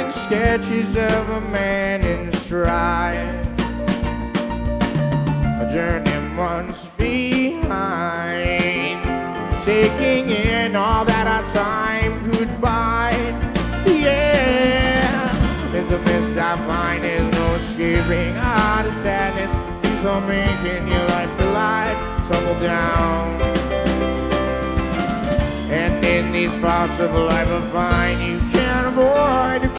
blank sketches of a man in stride. A journey once behind, taking in all that our time could buy. Yeah, there's a mist I find, there's no escaping the sadness. Keeps on making your life collide, tumble down. And in these parts of life I find you can't avoid